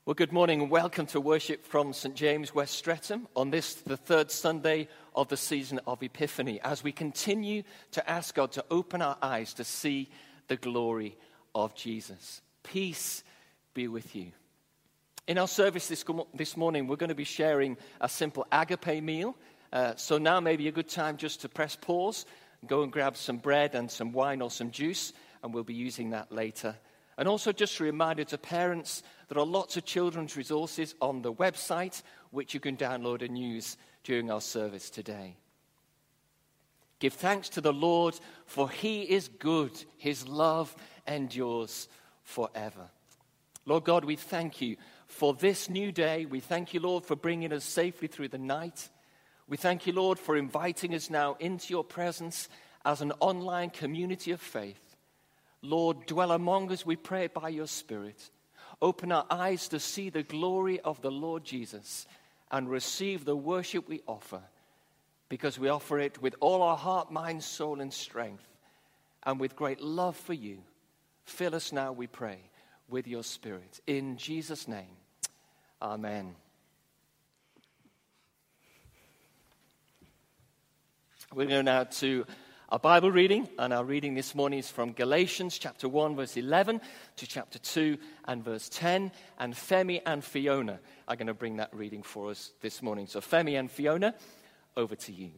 Well, good morning and welcome to worship from St. James, West Streatham, on this, the third Sunday of the season of Epiphany, as we continue to ask God to open our eyes to see the glory of Jesus. Peace be with you. In our service this morning, we're going to be sharing a simple agape meal. So now may be a good time just to press pause, go and grab some bread and some wine or some juice, and we'll be using that later. And also just a reminder to parents, there are lots of children's resources on the website which you can download and use during our service today. Give thanks to the Lord, for he is good. His love endures forever. Lord God, we thank you for this new day. We thank you, Lord, for bringing us safely through the night. We thank you, Lord, for inviting us now into your presence as an online community of faith. Lord, dwell among us, we pray, by your Spirit. Open our eyes to see the glory of the Lord Jesus and receive the worship we offer, because we offer it with all our heart, mind, soul, and strength, and with great love for you. Fill us now, we pray, with your Spirit. In Jesus' name, amen. We're going now to our Bible reading, and our reading this morning is from Galatians chapter 1, verse 11 to chapter 2 and verse 10. And Femi and Fiona are going to bring that reading for us this morning. So Femi and Fiona, over to you.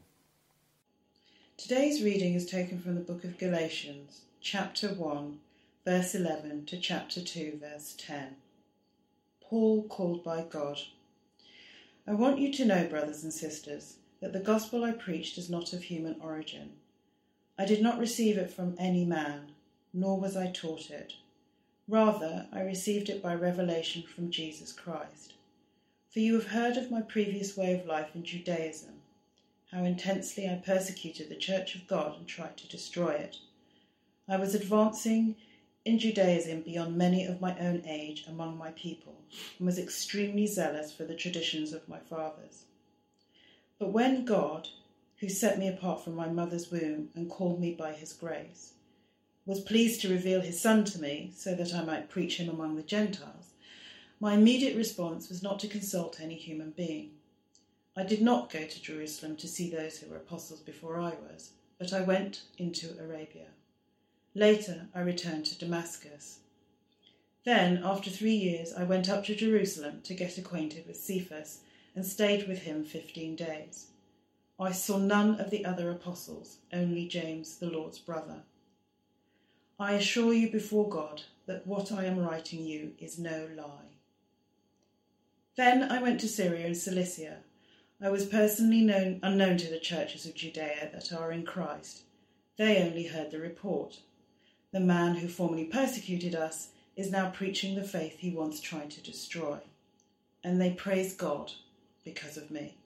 Today's reading is taken from the book of Galatians, chapter 1, verse 11 to chapter 2, verse 10. Paul, called by God. I want you to know, brothers and sisters, that the gospel I preached is not of human origin. I did not receive it from any man, nor was I taught it. Rather, I received it by revelation from Jesus Christ. For you have heard of my previous way of life in Judaism, how intensely I persecuted the church of God and tried to destroy it. I was advancing in Judaism beyond many of my own age among my people, and was extremely zealous for the traditions of my fathers. But when God, who set me apart from my mother's womb and called me by his grace, was pleased to reveal his Son to me so that I might preach him among the Gentiles, my immediate response was not to consult any human being. I did not go to Jerusalem to see those who were apostles before I was, but I went into Arabia. Later I returned to Damascus. Then, after 3 years, I went up to Jerusalem to get acquainted with Cephas and stayed with him 15 days. I saw none of the other apostles, only James, the Lord's brother. I assure you before God that what I am writing you is no lie. Then I went to Syria and Cilicia. I was personally unknown to the churches of Judea that are in Christ. They only heard the report. The man who formerly persecuted us is now preaching the faith he once tried to destroy. And they praise God because of me.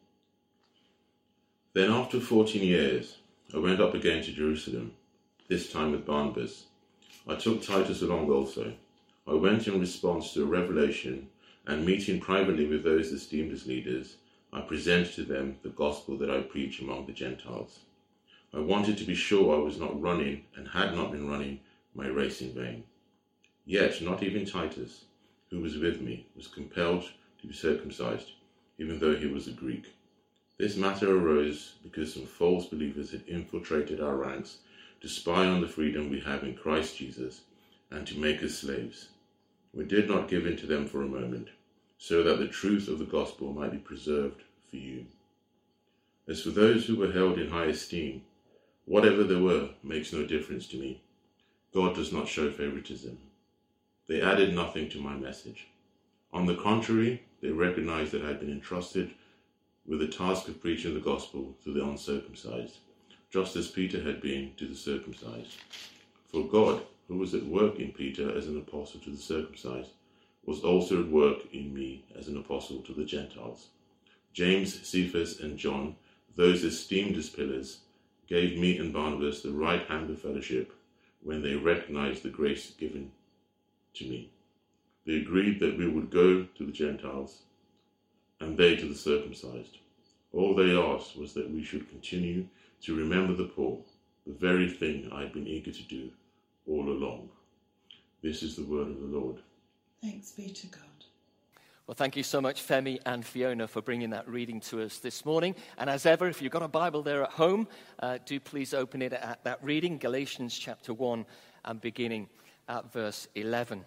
Then after 14 years, I went up again to Jerusalem, this time with Barnabas. I took Titus along also. I went in response to a revelation, and meeting privately with those esteemed as leaders, I presented to them the gospel that I preach among the Gentiles. I wanted to be sure I was not running, and had not been running, my race in vain. Yet not even Titus, who was with me, was compelled to be circumcised, even though he was a Greek. This matter arose because some false believers had infiltrated our ranks to spy on the freedom we have in Christ Jesus and to make us slaves. We did not give in to them for a moment, so that the truth of the gospel might be preserved for you. As for those who were held in high esteem, whatever they were makes no difference to me. God does not show favoritism. They added nothing to my message. On the contrary, they recognized that I had been entrusted with the task of preaching the gospel to the uncircumcised, just as Peter had been to the circumcised. For God, who was at work in Peter as an apostle to the circumcised, was also at work in me as an apostle to the Gentiles. James, Cephas, and John, those esteemed as pillars, gave me and Barnabas the right hand of fellowship when they recognized the grace given to me. They agreed that we would go to the Gentiles, and they to the circumcised. All they asked was that we should continue to remember the poor, the very thing I had been eager to do all along. This is the word of the Lord. Thanks be to God. Well, thank you so much, Femi and Fiona, for bringing that reading to us this morning. And as ever, if you've got a Bible there at home, do please open it at that reading, Galatians chapter 1, and beginning at verse 11.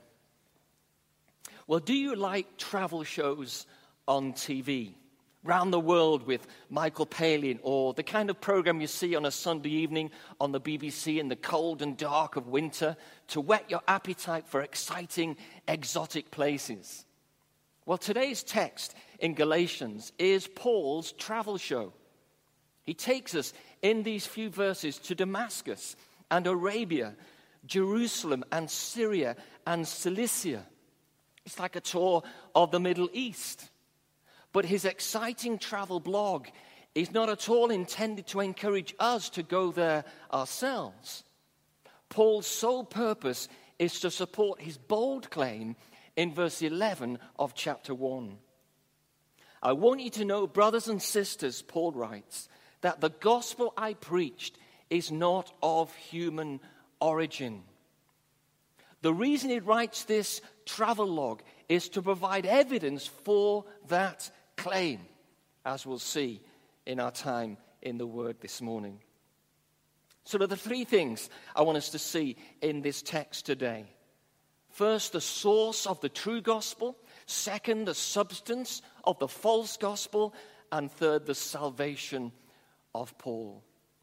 Well, do you like travel shows on TV? Round the World with Michael Palin, or the kind of program you see on a Sunday evening on the BBC in the cold and dark of winter to whet your appetite for exciting, exotic places? Well, today's text in Galatians is Paul's travel show. He takes us in these few verses to Damascus and Arabia, Jerusalem and Syria and Cilicia. It's like a tour of the Middle East. But his exciting travel blog is not at all intended to encourage us to go there ourselves. Paul's sole purpose is to support his bold claim in verse 11 of chapter 1. I want you to know, brothers and sisters, Paul writes, that the gospel I preached is not of human origin. The reason he writes this travel log is to provide evidence for that claim, as we'll see in our time in the Word this morning. So there are the three things I want us to see in this text today. First, the source of the true gospel. Second, the substance of the false gospel. And third, the salvation of Paul.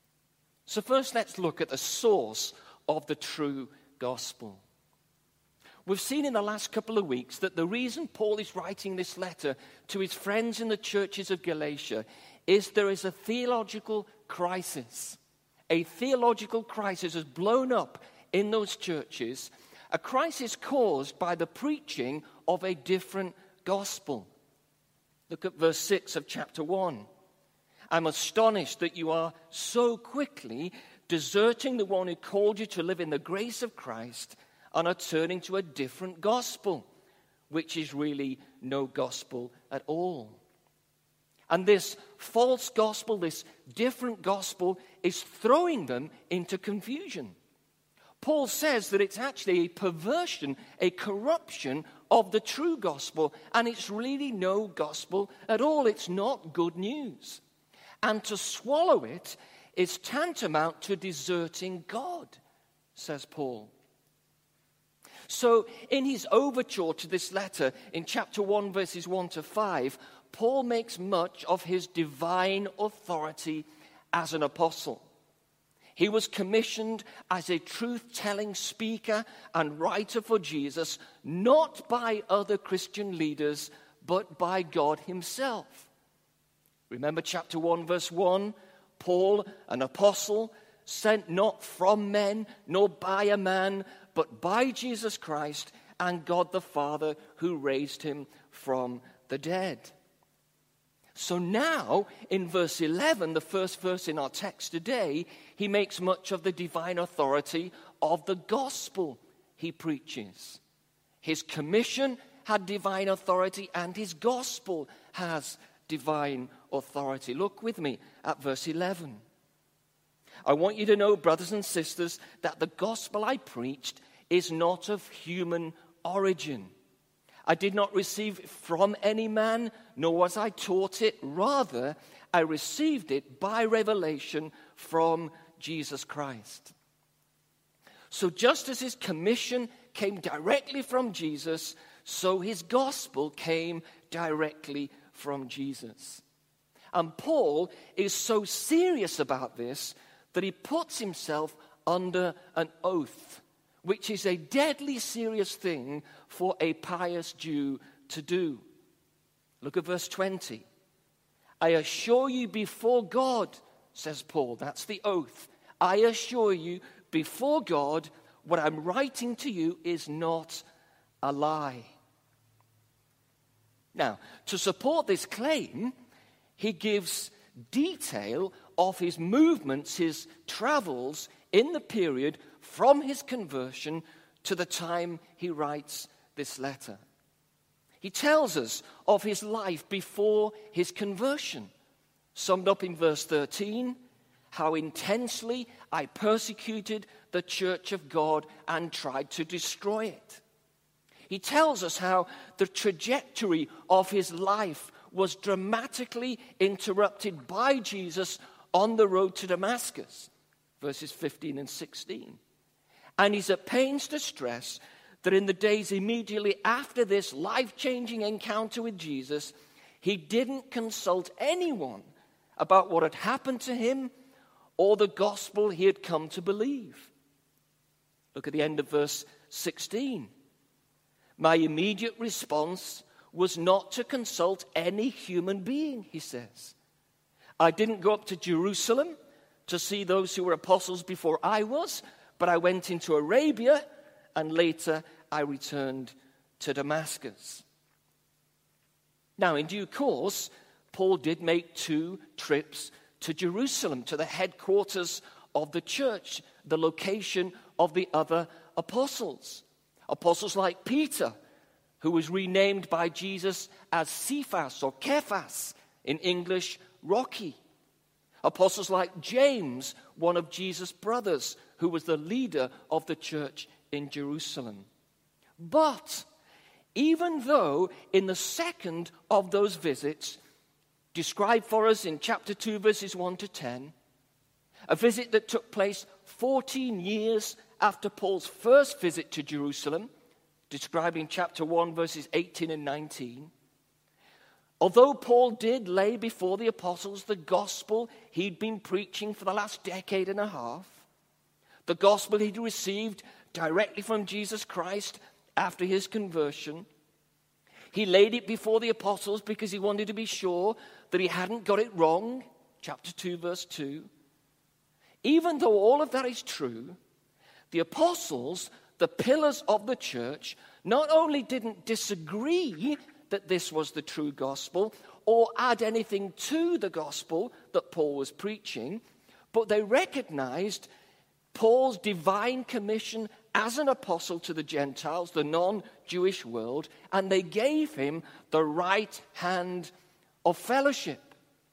So first, let's look at the source of the true gospel. We've seen in the last couple of weeks that the reason Paul is writing this letter to his friends in the churches of Galatia is there is a theological crisis. A theological crisis has blown up in those churches, a crisis caused by the preaching of a different gospel. Look at verse 6 of chapter 1. I'm astonished that you are so quickly deserting the one who called you to live in the grace of Christ and are turning to a different gospel, which is really no gospel at all. And this false gospel, this different gospel, is throwing them into confusion. Paul says that it's actually a perversion, a corruption of the true gospel, and it's really no gospel at all. It's not good news. And to swallow it is tantamount to deserting God, says Paul. So in his overture to this letter, in chapter 1, verses 1 to 5, Paul makes much of his divine authority as an apostle. He was commissioned as a truth-telling speaker and writer for Jesus, not by other Christian leaders, but by God himself. Remember chapter 1, verse 1? Paul, an apostle, sent not from men, nor by a man, but by Jesus Christ and God the Father, who raised him from the dead. So now, in verse 11, the first verse in our text today, he makes much of the divine authority of the gospel he preaches. His commission had divine authority, and his gospel has divine authority. Look with me at verse 11. I want you to know, brothers and sisters, that the gospel I preached is not of human origin. I did not receive it from any man, nor was I taught it. Rather, I received it by revelation from Jesus Christ. So just as his commission came directly from Jesus, so his gospel came directly from Jesus. And Paul is so serious about this that he puts himself under an oath, which is a deadly serious thing for a pious Jew to do. Look at verse 20. I assure you before God, says Paul, that's the oath. I assure you before God, what I'm writing to you is not a lie. Now, to support this claim, he gives detail of his movements, his travels in the period from his conversion to the time he writes this letter. He tells us of his life before his conversion, summed up in verse 13, how intensely I persecuted the church of God and tried to destroy it. He tells us how the trajectory of his life was dramatically interrupted by Jesus on the road to Damascus, verses 15 and 16. And he's at pains to stress that in the days immediately after this life-changing encounter with Jesus, he didn't consult anyone about what had happened to him or the gospel he had come to believe. Look at the end of verse 16. My immediate response was not to consult any human being, he says. I didn't go up to Jerusalem to see those who were apostles before I was, but I went into Arabia, and later I returned to Damascus. Now, in due course, Paul did make 2 trips to Jerusalem, to the headquarters of the church, the location of the other apostles. Apostles like Peter, who was renamed by Jesus as Cephas or Kephas, in English, Rocky. Apostles like James, one of Jesus' brothers, who was the leader of the church in Jerusalem. But even though in the second of those visits, described for us in chapter 2, verses 1 to 10, a visit that took place 14 years after Paul's first visit to Jerusalem, described in chapter 1, verses 18 and 19, although Paul did lay before the apostles the gospel he'd been preaching for the last decade and a half, the gospel he'd received directly from Jesus Christ after his conversion, he laid it before the apostles because he wanted to be sure that he hadn't got it wrong, chapter 2, verse 2. Even though all of that is true, the apostles, the pillars of the church, not only didn't disagree that this was the true gospel or add anything to the gospel that Paul was preaching, but they recognized Paul's divine commission as an apostle to the Gentiles, the non-Jewish world, and they gave him the right hand of fellowship.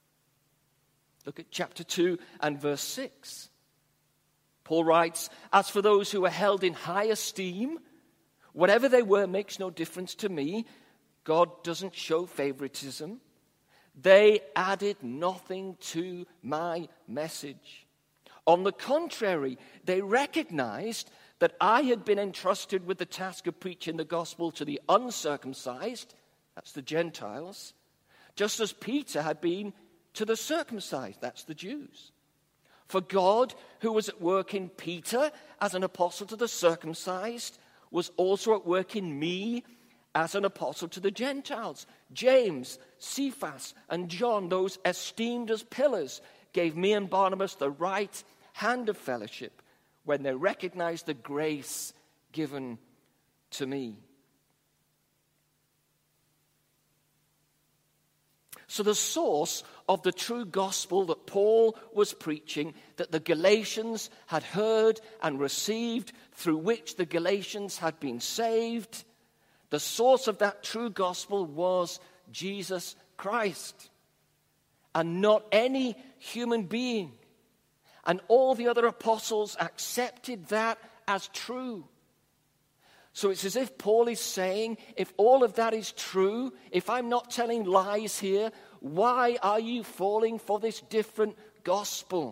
Look at chapter 2 and verse 6. Paul writes, as for those who were held in high esteem, whatever they were makes no difference to me. God doesn't show favoritism. They added nothing to my message. On the contrary, they recognized that I had been entrusted with the task of preaching the gospel to the uncircumcised, that's the Gentiles, just as Peter had been to the circumcised, that's the Jews. For God, who was at work in Peter as an apostle to the circumcised, was also at work in me as an apostle to the Gentiles. James, Cephas, and John, those esteemed as pillars, gave me and Barnabas the right hand of fellowship when they recognized the grace given to me. So the source of the true gospel that Paul was preaching, that the Galatians had heard and received, through which the Galatians had been saved, the source of that true gospel was Jesus Christ, and not any human being. And all the other apostles accepted that as true. So it's as if Paul is saying, if all of that is true, if I'm not telling lies here, why are you falling for this different gospel?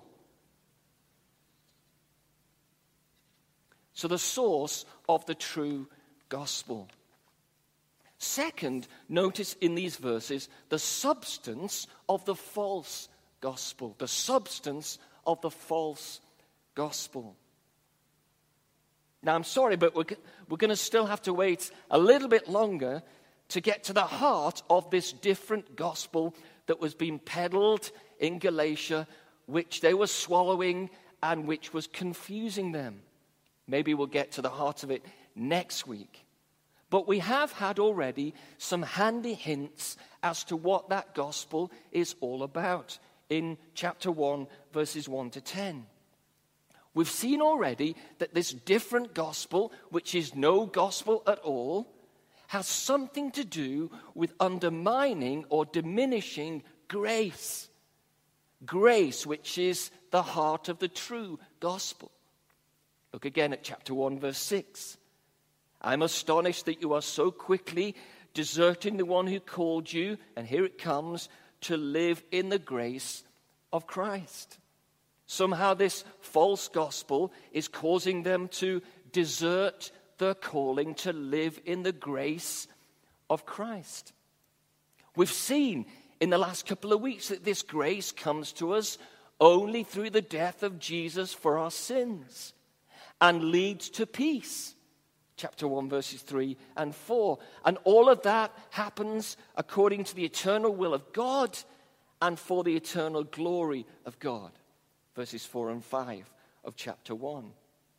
So the source of the true gospel. Second, notice in these verses the substance of the false gospel. The substance of the false gospel. Now, I'm sorry, but we're going to still have to wait a little bit longer to get to the heart of this different gospel that was being peddled in Galatia, which they were swallowing and which was confusing them. Maybe we'll get to the heart of it next week. But we have had already some handy hints as to what that gospel is all about in chapter 1, verses 1 to 10. We've seen already that this different gospel, which is no gospel at all, has something to do with undermining or diminishing grace. Grace, which is the heart of the true gospel. Look again at chapter 1, verse 6. I'm astonished that you are so quickly deserting the one who called you, and here it comes, to live in the grace of Christ. Somehow this false gospel is causing them to desert their calling to live in the grace of Christ. We've seen in the last couple of weeks that this grace comes to us only through the death of Jesus for our sins and leads to peace. Chapter 1, verses 3 and 4. And all of that happens according to the eternal will of God and for the eternal glory of God. Verses 4 and 5 of chapter 1.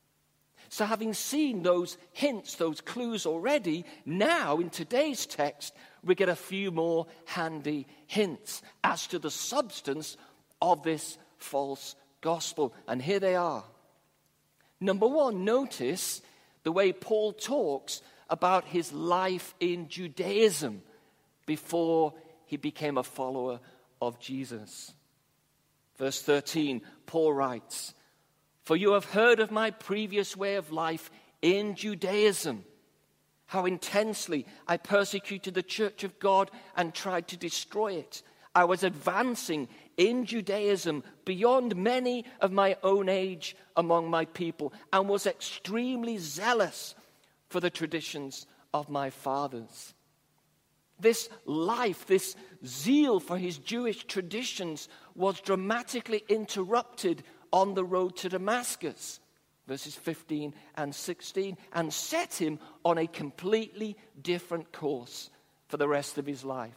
So having seen those hints, those clues already, now in today's text, we get a few more handy hints as to the substance of this false gospel. And here they are. Number one, notice the way Paul talks about his life in Judaism before he became a follower of Jesus. Verse 13, Paul writes, "For you have heard of my previous way of life in Judaism, how intensely I persecuted the church of God and tried to destroy it. I was advancing in Judaism beyond many of my own age among my people and was extremely zealous for the traditions of my fathers." This life, this zeal for his Jewish traditions was dramatically interrupted on the road to Damascus, verses 15 and 16, and set him on a completely different course for the rest of his life.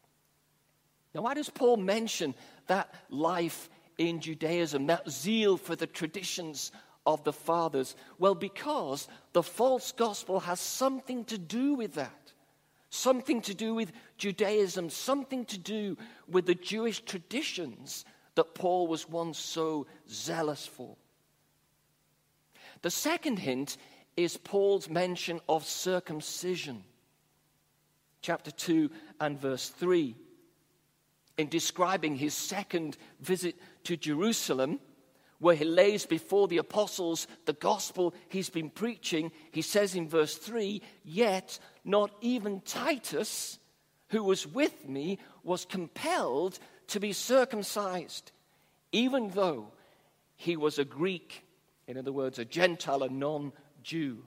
Now, why does Paul mention that life in Judaism, that zeal for the traditions of the fathers? Well, because the false gospel has something to do with that. Something to do with Judaism, something to do with the Jewish traditions that Paul was once so zealous for. The second hint is Paul's mention of circumcision. Chapter 2 and verse 3. In describing his second visit to Jerusalem, where he lays before the apostles the gospel he's been preaching, he says in verse 3, "Yet not even Titus, who was with me, was compelled to be circumcised, even though he was a Greek," in other words, a Gentile, a non-Jew.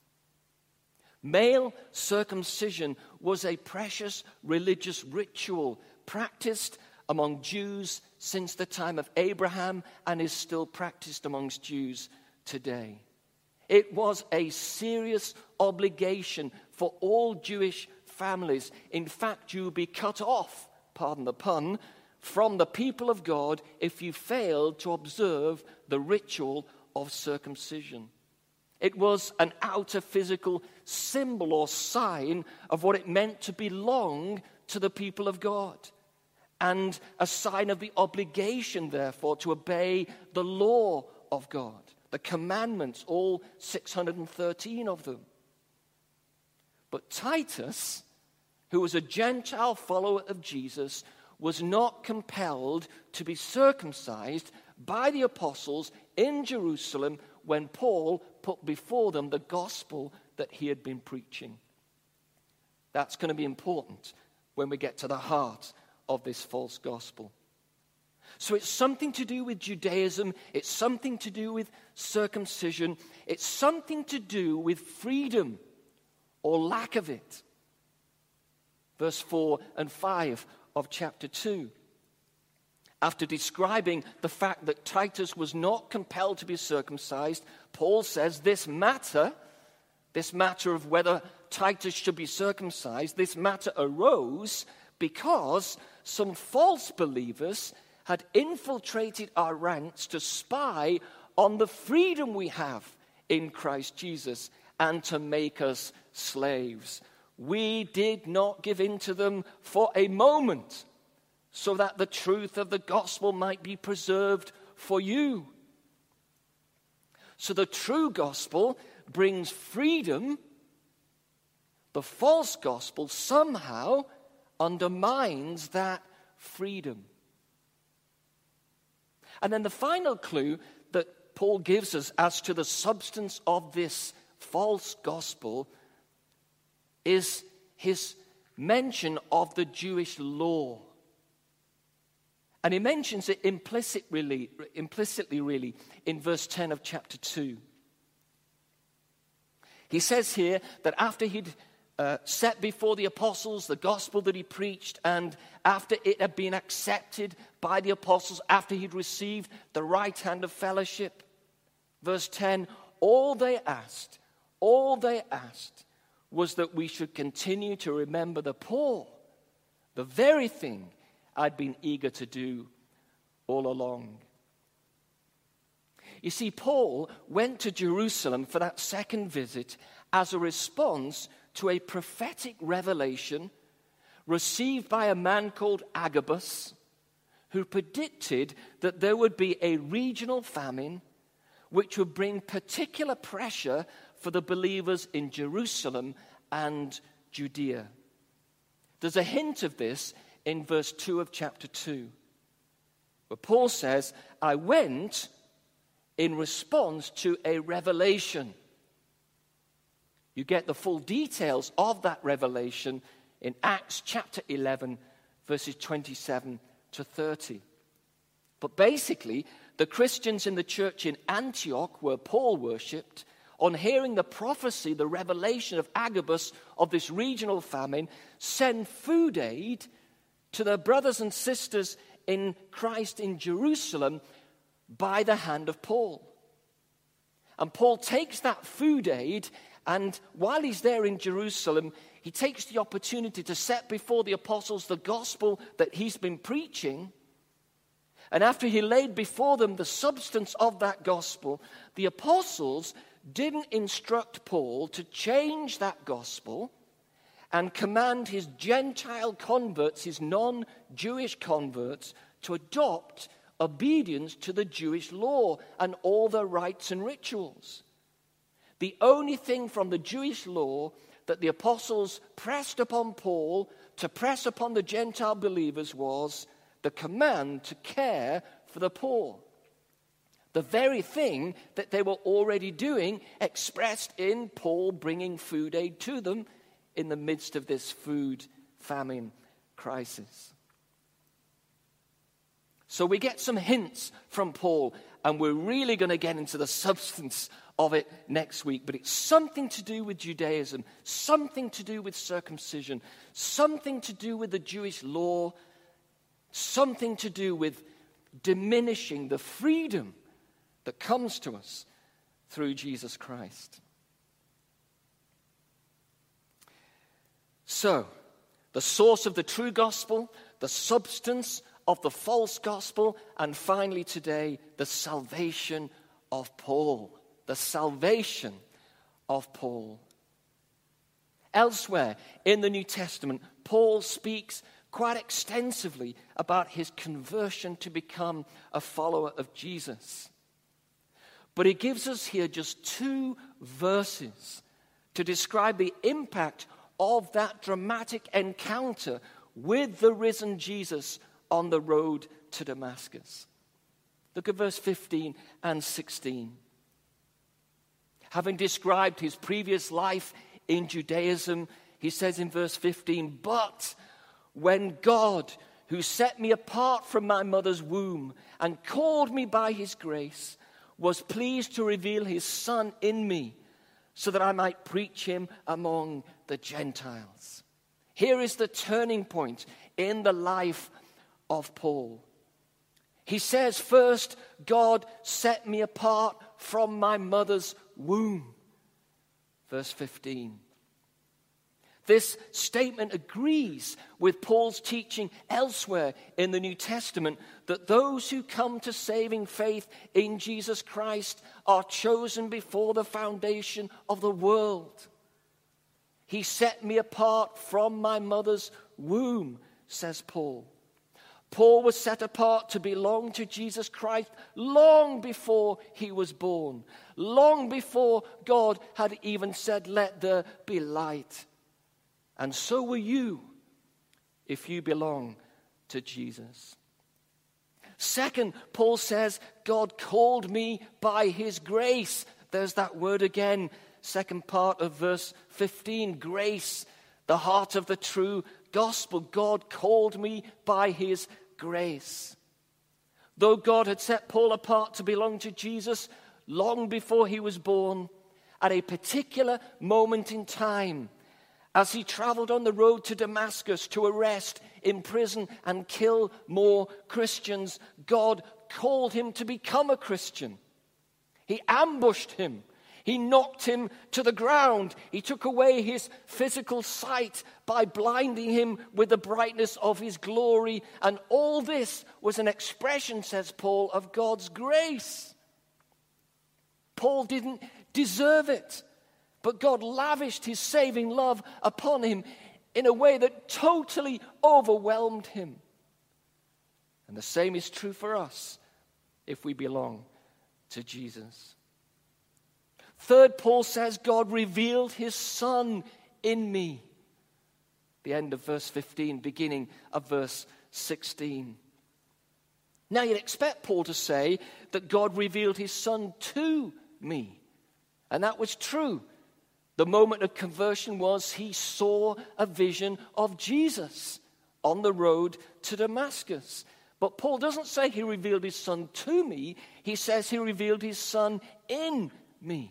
Male circumcision was a precious religious ritual practiced among Jews since the time of Abraham and is still practiced amongst Jews today. It was a serious obligation for all Jewish families. In fact, you would be cut off, pardon the pun, from the people of God if you failed to observe the ritual of circumcision. It was an outer physical symbol or sign of what it meant to belong to the people of God, and a sign of the obligation, therefore, to obey the law of God, the commandments, all 613 of them. But Titus, who was a Gentile follower of Jesus, was not compelled to be circumcised by the apostles in Jerusalem when Paul put before them the gospel that he had been preaching. That's going to be important when we get to the heart of this false gospel. So it's something to do with Judaism, it's something to do with circumcision, it's something to do with freedom or lack of it. Verse 4 and 5 of chapter 2. After describing the fact that Titus was not compelled to be circumcised, Paul says this matter of whether Titus should be circumcised, this matter arose because some false believers had infiltrated our ranks to spy on the freedom we have in Christ Jesus and to make us slaves. We did not give in to them for a moment, so that the truth of the gospel might be preserved for you. So the true gospel brings freedom. The false gospel somehow undermines that freedom. And then the final clue that Paul gives us as to the substance of this false gospel is his mention of the Jewish law. And he mentions it implicitly really, in verse 10 of chapter 2. He says here that after he'd set before the apostles the gospel that he preached, and after it had been accepted by the apostles, after he'd received the right hand of fellowship, verse 10, all they asked was that we should continue to remember the poor, the very thing I'd been eager to do all along. You see, Paul went to Jerusalem for that second visit as a response to a prophetic revelation received by a man called Agabus, who predicted that there would be a regional famine which would bring particular pressure for the believers in Jerusalem and Judea. There's a hint of this in verse 2 of chapter 2, where Paul says, I went in response to a revelation. You get the full details of that revelation in Acts chapter 11, verses 27 to 30. But basically, the Christians in the church in Antioch, where Paul worshipped, on hearing the prophecy, the revelation of Agabus of this regional famine, send food aid to their brothers and sisters in Christ in Jerusalem by the hand of Paul. And Paul takes that food aid, and while he's there in Jerusalem, he takes the opportunity to set before the apostles the gospel that he's been preaching. And after he laid before them the substance of that gospel, the apostles didn't instruct Paul to change that gospel and command his Gentile converts, his non-Jewish converts, to adopt obedience to the Jewish law and all their rites and rituals. The only thing from the Jewish law that the apostles pressed upon Paul to press upon the Gentile believers was the command to care for the poor. The very thing that they were already doing, expressed in Paul bringing food aid to them in the midst of this food famine crisis. So we get some hints from Paul, and we're really going to get into the substance of it next week. But it's something to do with Judaism, something to do with circumcision, something to do with the Jewish law, something to do with diminishing the freedom that comes to us through Jesus Christ. So, the source of the true gospel, the substance of the false gospel, and finally today, the salvation of Paul. The salvation of Paul. Elsewhere in the New Testament, Paul speaks quite extensively about his conversion to become a follower of Jesus. But he gives us here just 2 verses to describe the impact of that dramatic encounter with the risen Jesus on the road to Damascus. Look at verse 15 and 16. Having described his previous life in Judaism, he says in verse 15, "But when God, who set me apart from my mother's womb and called me by his grace, was pleased to reveal his Son in me, so that I might preach him among the Gentiles." Here is the turning point in the life of Paul. He says, first, God set me apart from my mother's womb. Verse 15. This statement agrees with Paul's teaching elsewhere in the New Testament that those who come to saving faith in Jesus Christ are chosen before the foundation of the world. He set me apart from my mother's womb, says Paul. Paul was set apart to belong to Jesus Christ long before he was born, long before God had even said, "Let there be light." And so will you if you belong to Jesus. Second, Paul says, God called me by his grace. There's that word again, second part of verse 15, grace, the heart of the true gospel. God called me by his grace. Though God had set Paul apart to belong to Jesus long before he was born, at a particular moment in time, as he traveled on the road to Damascus to arrest, imprison, and kill more Christians, God called him to become a Christian. He ambushed him. He knocked him to the ground. He took away his physical sight by blinding him with the brightness of his glory. And all this was an expression, says Paul, of God's grace. Paul didn't deserve it, but God lavished his saving love upon him in a way that totally overwhelmed him. And the same is true for us if we belong to Jesus. Third, Paul says, God revealed his Son in me. The end of verse 15, beginning of verse 16. Now you'd expect Paul to say that God revealed his Son to me. And that was true. The moment of conversion was he saw a vision of Jesus on the road to Damascus. But Paul doesn't say he revealed his Son to me. He says he revealed his Son in me.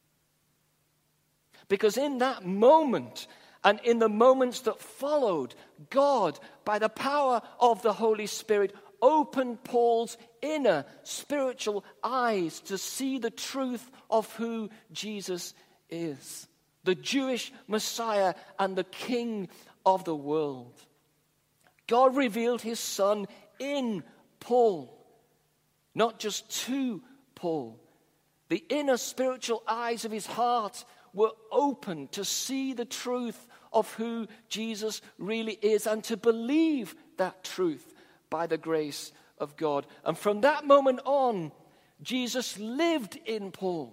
Because in that moment, and in the moments that followed, God, by the power of the Holy Spirit, opened Paul's inner spiritual eyes to see the truth of who Jesus is, the Jewish Messiah and the King of the world. God revealed his Son in Paul, not just to Paul. The inner spiritual eyes of his heart were open to see the truth of who Jesus really is and to believe that truth by the grace of God. And from that moment on, Jesus lived in Paul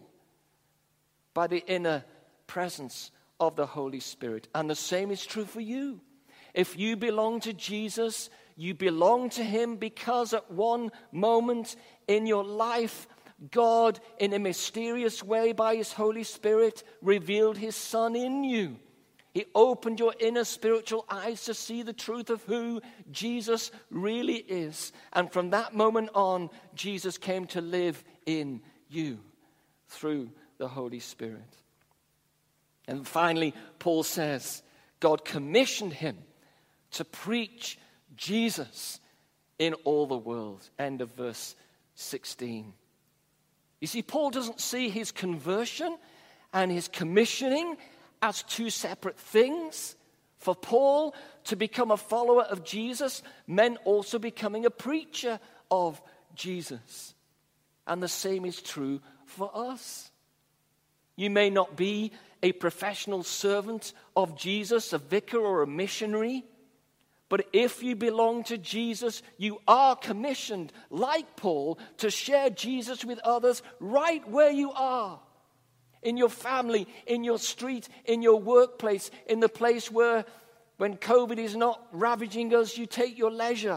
by the inner presence of the Holy Spirit. And the same is true for you. If you belong to Jesus, you belong to him because at one moment in your life, God, in a mysterious way by his Holy Spirit, revealed his Son in you. He opened your inner spiritual eyes to see the truth of who Jesus really is. And from that moment on, Jesus came to live in you through the Holy Spirit. And finally, Paul says, God commissioned him to preach Jesus in all the world. End of verse 16. You see, Paul doesn't see his conversion and his commissioning as two separate things. For Paul, to become a follower of Jesus meant also becoming a preacher of Jesus. And the same is true for us. You may not be a professional servant of Jesus, a vicar or a missionary, but if you belong to Jesus, you are commissioned, like Paul, to share Jesus with others right where you are. In your family, in your street, in your workplace, in the place where, when COVID is not ravaging us, you take your leisure.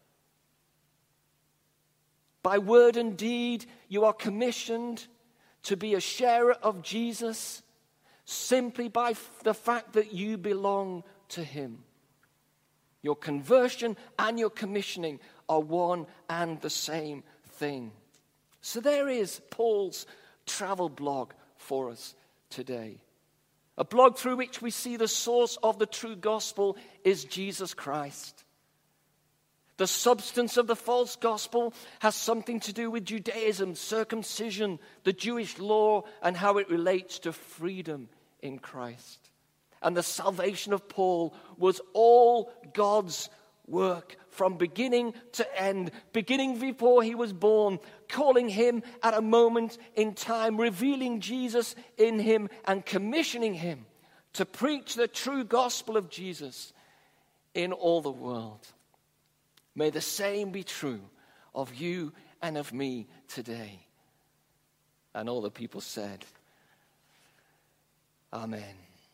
By word and deed, you are commissioned to be a sharer of Jesus simply by the fact that you belong to him. Your conversion and your commissioning are one and the same thing. So there is Paul's travel blog for us today. A blog through which we see the source of the true gospel is Jesus Christ. The substance of the false gospel has something to do with Judaism, circumcision, the Jewish law, and how it relates to freedom in Christ. And the salvation of Paul was all God's work from beginning to end, beginning before he was born, calling him at a moment in time, revealing Jesus in him and commissioning him to preach the true gospel of Jesus in all the world. May the same be true of you and of me today. And all the people said, Amen.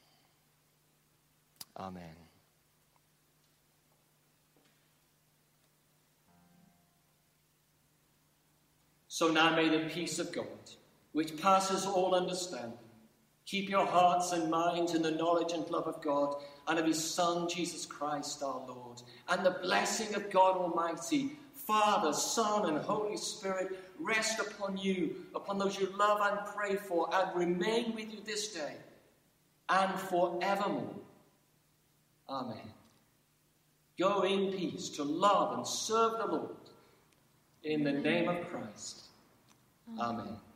Amen. So now may the peace of God, which passes all understanding, Keep your hearts and minds in the knowledge and love of God and of his Son, Jesus Christ our Lord. And the blessing of God Almighty, Father, Son, and Holy Spirit, rest upon you, upon those you love and pray for, and remain with you this day and forevermore. Amen. Go in peace to love and serve the Lord. In the name of Christ. Amen.